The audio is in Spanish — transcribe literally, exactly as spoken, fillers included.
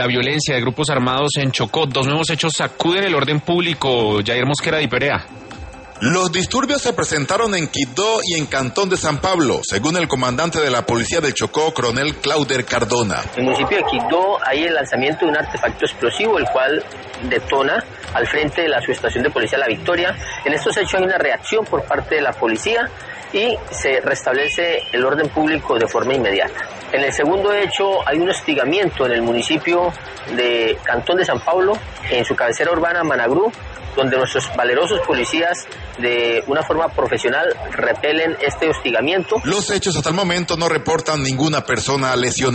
la violencia de grupos armados en Chocó. Dos nuevos hechos sacuden el orden público. Jair Mosquera de Perea. Los disturbios se presentaron en Quibdó y en Cantón de San Pablo, según el comandante de la Policía del Chocó, coronel Clauder Cardona. En el municipio de Quibdó hay el lanzamiento de un artefacto explosivo, el cual detona al frente de la subestación de policía La Victoria. En estos hechos hay una reacción por parte de la policía y se restablece el orden público de forma inmediata. En el segundo hecho hay un hostigamiento en el municipio de Cantón de San Pablo, en su cabecera urbana Managrú, donde nuestros valerosos policías de una forma profesional repelen este hostigamiento. Los hechos hasta el momento no reportan ninguna persona lesionada.